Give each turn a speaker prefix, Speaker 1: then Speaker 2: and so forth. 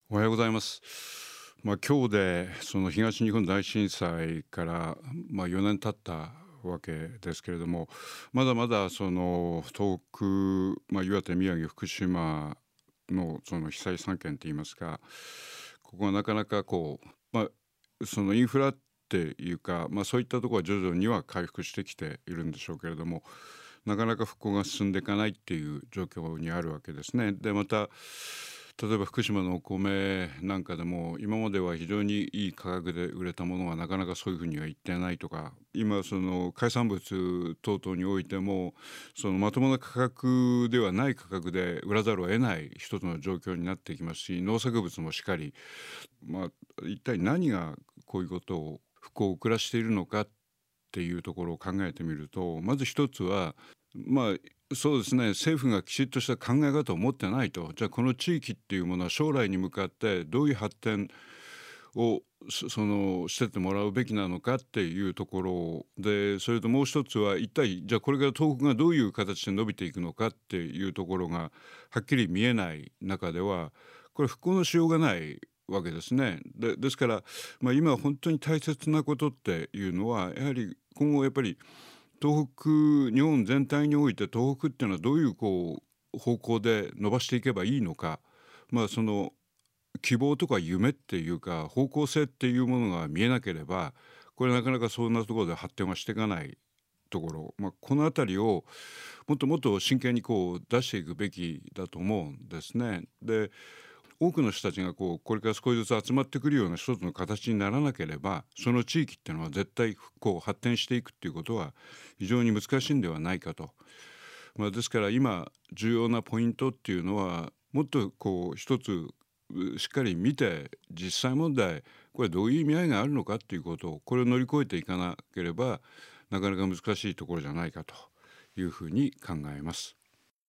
Speaker 1: おはようございます。今日でその東日本大震災から、4年経ったわけですけれども、まだまだその東北、岩手、宮城、福島のその被災3県といいますか、ここはなかなかそのインフラっていうか、そういったところは徐々には回復してきているんでしょうけれども、なかなか復興が進んでいかないっていう状況にあるわけですね。でまた例えば福島のお米なんかでも今までは非常にいい価格で売れたものがなかなかそういうふうにはいってないとか、今その海産物等々においてもそのまともな価格ではない価格で売らざるを得ない一つの状況になってきますし、農作物もしっかり、一体何がこういうことを復興を遅らしているのかっていうところを考えてみると、まず一つはそうですね、政府がきちっとした考え方を持ってないと。じゃあこの地域っていうものは将来に向かってどういう発展をしてってもらうべきなのかっていうところで、それともう一つは一体じゃあこれから東北がどういう形で伸びていくのかっていうところがはっきり見えない中では、これ復興のしようがないわけですね。ですから、今本当に大切なことっていうのはやはり今後やっぱり東北、日本全体において東北っていうのはどういう方向で伸ばしていけばいいのか、その希望とか夢っていうか方向性っていうものが見えなければ、これなかなかそんなところで発展はしていかないところ、この辺りをもっともっと真剣に出していくべきだと思うんですね。で多くの人たちがこれから少しずつ集まってくるような一つの形にならなければ、その地域っていうのは絶対復興発展していくっていうことは非常に難しいんではないかと。ですから今重要なポイントっていうのはもっと一つしっかり見て、実際問題これどういう意味合いがあるのかっていうことを、これを乗り越えていかなければなかなか難しいところじゃないかというふうに考えます。